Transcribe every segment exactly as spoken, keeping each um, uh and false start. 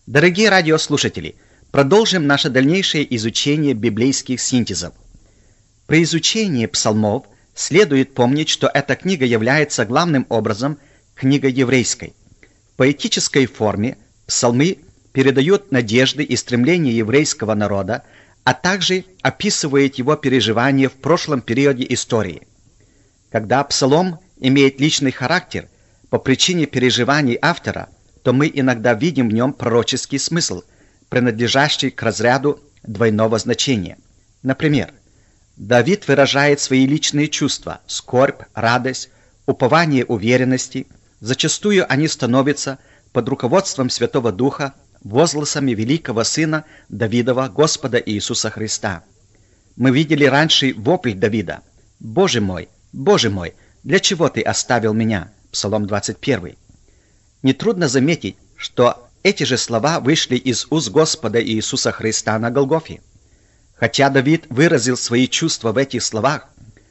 Дорогие радиослушатели, продолжим наше дальнейшее изучение библейских синтезов. При изучении псалмов следует помнить, что эта книга является главным образом книгой еврейской. В поэтической форме псалмы передают надежды и стремления еврейского народа, а также описывают его переживания в прошлом периоде истории. Когда псалом имеет личный характер по причине переживаний автора, то мы иногда видим в нем пророческий смысл, принадлежащий к разряду двойного значения. Например, Давид выражает свои личные чувства – скорбь, радость, упование уверенности. Зачастую они становятся под руководством Святого Духа возгласами великого Сына Давидова, Господа Иисуса Христа. Мы видели раньше вопль Давида: «Боже мой, Боже мой, для чего Ты оставил меня?» Псалом двадцать первый. Нетрудно заметить, что эти же слова вышли из уст Господа Иисуса Христа на Голгофе. Хотя Давид выразил свои чувства в этих словах,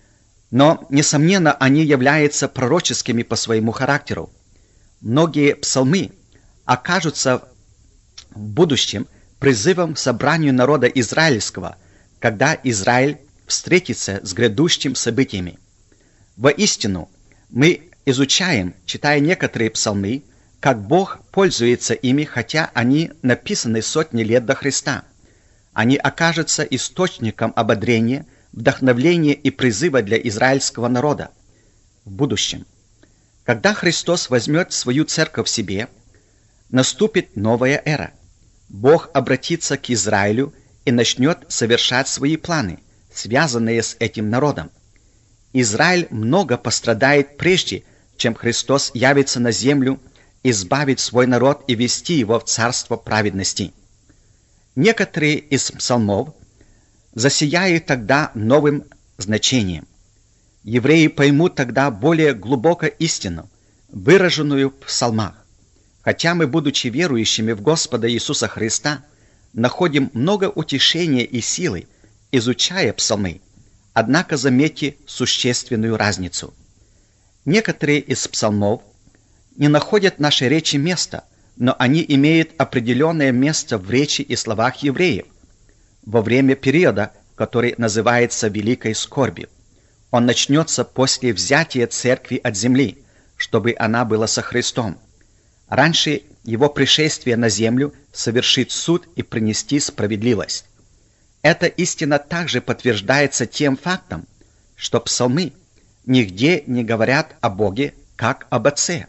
но, несомненно, они являются пророческими по своему характеру. Многие псалмы окажутся в будущем призывом к собранию народа израильского, когда Израиль встретится с грядущими событиями. Воистину, мы изучаем, читая некоторые псалмы, как Бог пользуется ими, хотя они написаны сотни лет до Христа. Они окажутся источником ободрения, вдохновления и призыва для израильского народа в будущем. Когда Христос возьмет свою церковь в себе, наступит новая эра. Бог обратится к Израилю и начнет совершать свои планы, связанные с этим народом. Израиль много пострадает прежде, чем Христос явится на землю, избавить свой народ и вести его в царство праведности. Некоторые из псалмов засияют тогда новым значением. Евреи поймут тогда более глубоко истину, выраженную в псалмах. Хотя мы, будучи верующими в Господа Иисуса Христа, находим много утешения и силы, изучая псалмы, однако заметьте существенную разницу. Некоторые из псалмов не находят в нашей речи места, но они имеют определенное место в речи и словах евреев во время периода, который называется Великой Скорбью. Он начнется после взятия церкви от земли, чтобы она была со Христом. Раньше его пришествия на землю совершит суд и принести справедливость. Эта истина также подтверждается тем фактом, что псалмы нигде не говорят о Боге как об Отце.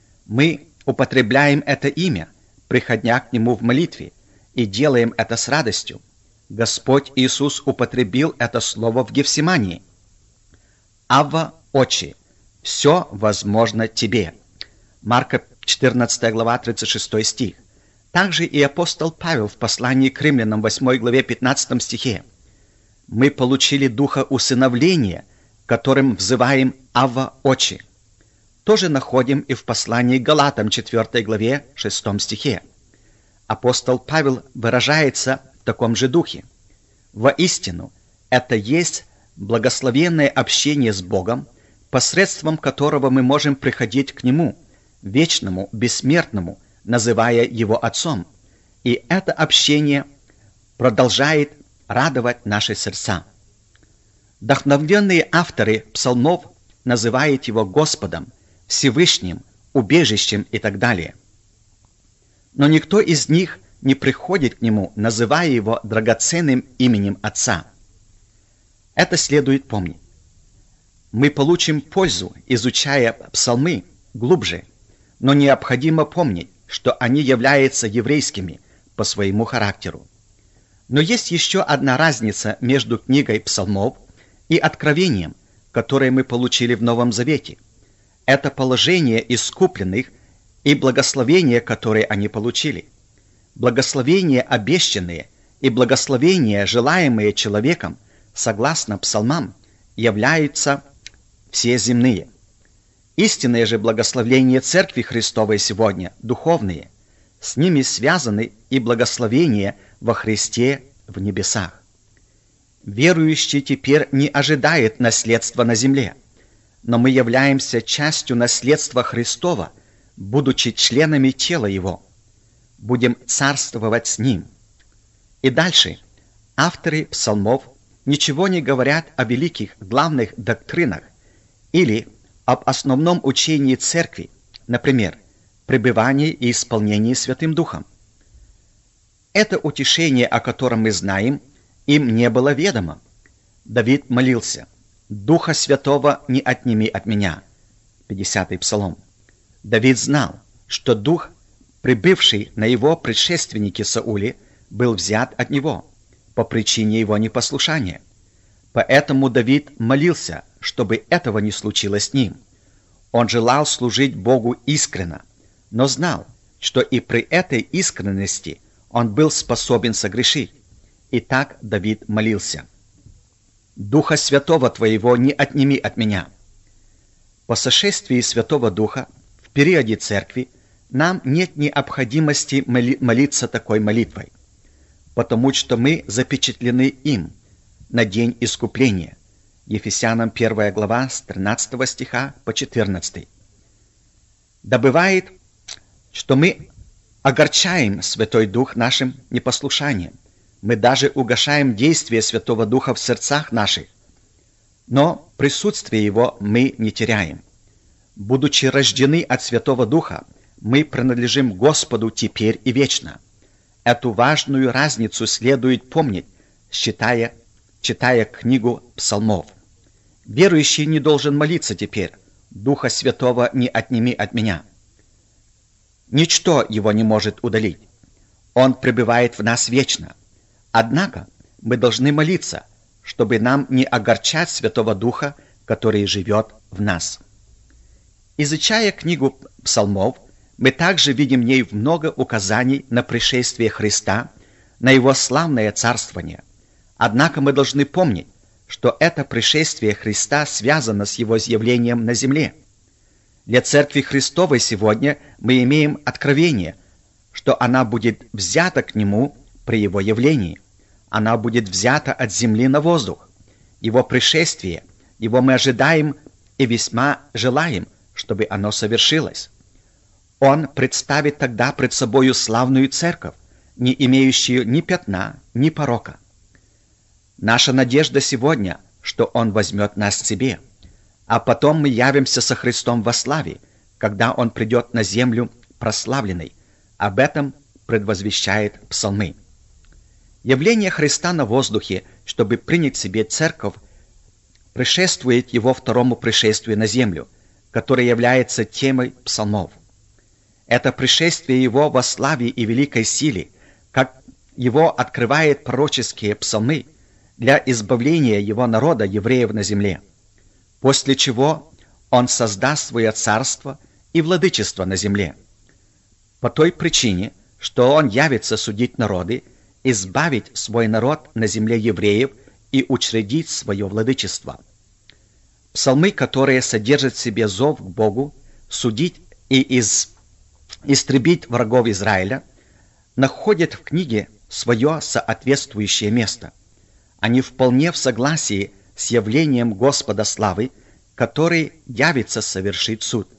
Мы употребляем это имя, приходя к Нему в молитве, и делаем это с радостью. Господь Иисус употребил это слово в Гефсимании. «Авва, Отче, все возможно Тебе». Марка четырнадцатая глава, тридцать шестой стих. Также и апостол Павел в послании к Римлянам восьмой главе пятнадцатом стихе: «Мы получили духа усыновления, которым взываем Авва, Отче». Тоже находим и в послании к Галатам четвёртой главе шестом стихе. Апостол Павел выражается в таком же духе: «Воистину, это есть благословенное общение с Богом, посредством которого мы можем приходить к Нему, вечному, бессмертному, называя Его Отцом, и это общение продолжает радовать наши сердца». Вдохновенные авторы псалмов называют Его Господом, Всевышним, убежищем и так далее. Но никто из них не приходит к Нему, называя Его драгоценным именем Отца. Это следует помнить. Мы получим пользу, изучая псалмы глубже, но необходимо помнить, что они являются еврейскими по своему характеру. Но есть еще одна разница между книгой псалмов и откровением, которое мы получили в Новом Завете. Это положение искупленных и благословения, которые они получили. Благословения обещанные и благословения, желаемые человеком, согласно псалмам, являются все земные. Истинные же благословения Церкви Христовой сегодня, духовные, с ними связаны и благословения во Христе в небесах. Верующий теперь не ожидает наследства на земле, но мы являемся частью наследства Христова, будучи членами тела Его. будем царствовать с Ним. И дальше авторы псалмов ничего не говорят о великих главных доктринах или об основном учении Церкви, например, пребывании и исполнении Святым Духом. Это утешение, о котором мы знаем, им не было ведомо. Давид молился: «Духа Святого не отними от меня». пятидесятый Псалом. Давид знал, что Дух, прибывший на его предшественнике Сауле, был взят от него по причине его непослушания. Поэтому Давид молился, чтобы этого не случилось с ним. Он желал служить Богу искренно, но знал, что и при этой искренности он был способен согрешить. И так Давид молился: «Духа Святого Твоего не отними от меня». По сошествии Святого Духа в периоде Церкви нам нет необходимости моли- молиться такой молитвой, потому что мы запечатлены им на день искупления. Ефесянам первая глава с тринадцатого стиха по четырнадцатый. Да бывает, что мы огорчаем Святой Дух нашим непослушанием. Мы даже угошаем действие Святого Духа в сердцах наших, но присутствие Его мы не теряем. Будучи рождены от Святого Духа, мы принадлежим Господу теперь и вечно. Эту важную разницу следует помнить, читая, читая книгу псалмов. Верующий не должен молиться теперь: «Духа Святого не отними от меня». Ничто его не может удалить. Он пребывает в нас вечно. Однако мы должны молиться, чтобы нам не огорчать Святого Духа, который живет в нас. Изучая книгу псалмов, мы также видим в ней много указаний на пришествие Христа, на Его славное царствование. Однако мы должны помнить, что это пришествие Христа связано с Его явлением на земле. Для Церкви Христовой сегодня мы имеем откровение, что она будет взята к Нему при Его явлении. Она будет взята от земли на воздух. Его пришествие, Его мы ожидаем и весьма желаем, чтобы оно совершилось. Он представит тогда пред собою славную церковь, не имеющую ни пятна, ни порока. Наша надежда сегодня, что Он возьмет нас к себе, а потом мы явимся со Христом во славе, когда Он придет на землю прославленный. Об этом предвозвещает псалмы. Явление Христа на воздухе, чтобы принять себе церковь, предшествует Его второму пришествию на землю, которое является темой псалмов. Это пришествие Его во славе и великой силе, как Его открывает пророческие псалмы, для избавления Его народа, евреев на земле, после чего Он создаст свое царство и владычество на земле. По той причине, что Он явится судить народы, избавить свой народ на земле евреев и учредить свое владычество. Псалмы, которые содержат в себе зов к Богу, судить и из... истребить врагов Израиля, находят в книге свое соответствующее место. Они вполне в согласии с явлением Господа славы, который явится совершить суд.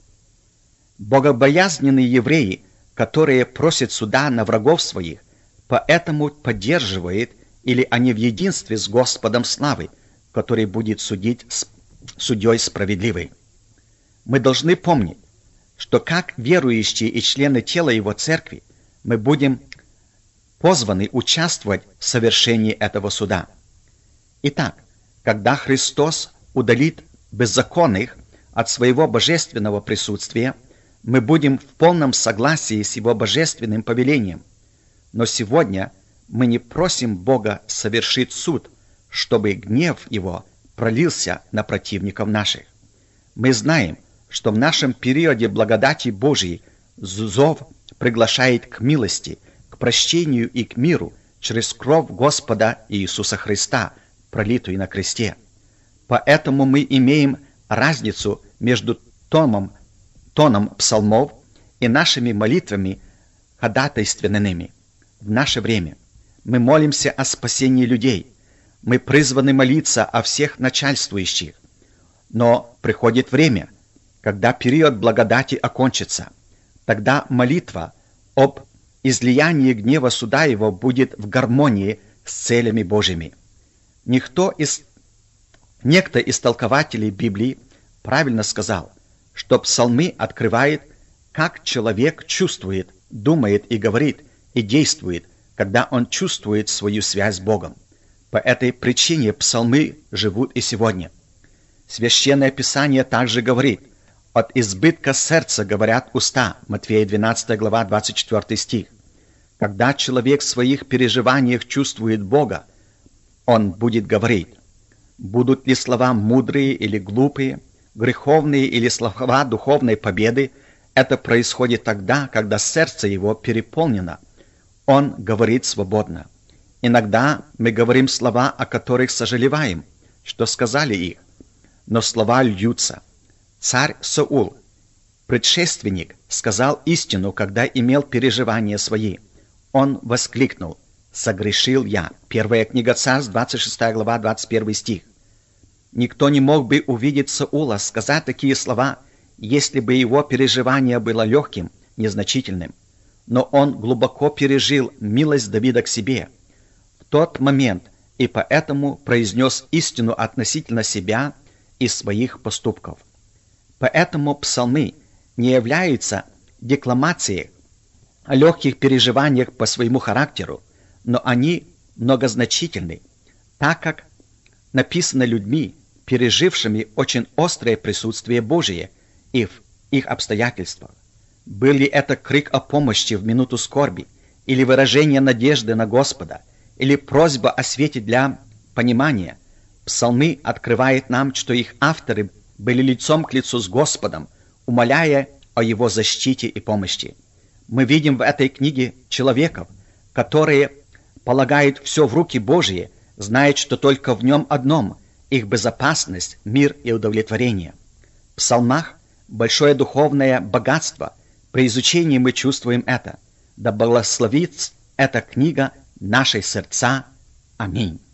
Богобоязненные евреи, которые просят суда на врагов своих, поэтому поддерживают, или они в единстве с Господом славы, который будет судить с судьей справедливый. Мы должны помнить, что как верующие и члены тела Его церкви мы будем позваны участвовать в совершении этого суда. Итак, когда Христос удалит беззаконных от своего божественного присутствия, мы будем в полном согласии с Его божественным повелением. Но сегодня мы не просим Бога совершить суд, чтобы гнев Его пролился на противников наших. Мы знаем, что в нашем периоде благодати Божьей зов приглашает к милости, к прощению и к миру через кровь Господа Иисуса Христа, пролитую на кресте. Поэтому мы имеем разницу между томом, тоном псалмов и нашими молитвами ходатайственными. В наше время мы молимся о спасении людей. Мы призваны молиться о всех начальствующих. Но приходит время, когда период благодати окончится. Тогда молитва об излияние гнева суда его будет в гармонии с целями Божьими. Никто из, некто из толкователей Библии правильно сказал, что псалмы открывает, как человек чувствует, думает и говорит, и действует, когда он чувствует свою связь с Богом. По этой причине псалмы живут и сегодня. Священное Писание также говорит: «От избытка сердца говорят уста» Матфея двенадцатая глава, двадцать четвёртый стих. Когда человек в своих переживаниях чувствует Бога, он будет говорить. Будут ли слова мудрые или глупые, греховные или слова духовной победы, это происходит тогда, когда сердце его переполнено. Он говорит свободно. Иногда мы говорим слова, о которых сожалеем, что сказали их, но слова льются. Царь Саул, предшественник, сказал истину, когда имел переживания свои. Он воскликнул: «Согрешил я». Первая книга Царств, двадцать шестая глава, двадцать первый стих. Никто не мог бы увидеть Саула, сказать такие слова, если бы его переживание было легким, незначительным. Но он глубоко пережил милость Давида к себе в тот момент и поэтому произнес истину относительно себя и своих поступков. Поэтому псалмы не являются декламацией о легких переживаниях по своему характеру, но они многозначительны, так как написаны людьми, пережившими очень острое присутствие Божие и в их обстоятельствах. Был ли это крик о помощи в минуту скорби, или выражение надежды на Господа, или просьба о свете для понимания, псалмы открывают нам, что их авторы были лицом к лицу с Господом, умоляя о Его защите и помощи. Мы видим в этой книге человеков, которые полагают все в руки Божьи, знают, что только в Нем одном их безопасность, мир и удовлетворение. В псалмах большое духовное богатство. При изучении мы чувствуем это. Да благословит эта книга наши сердца. Аминь.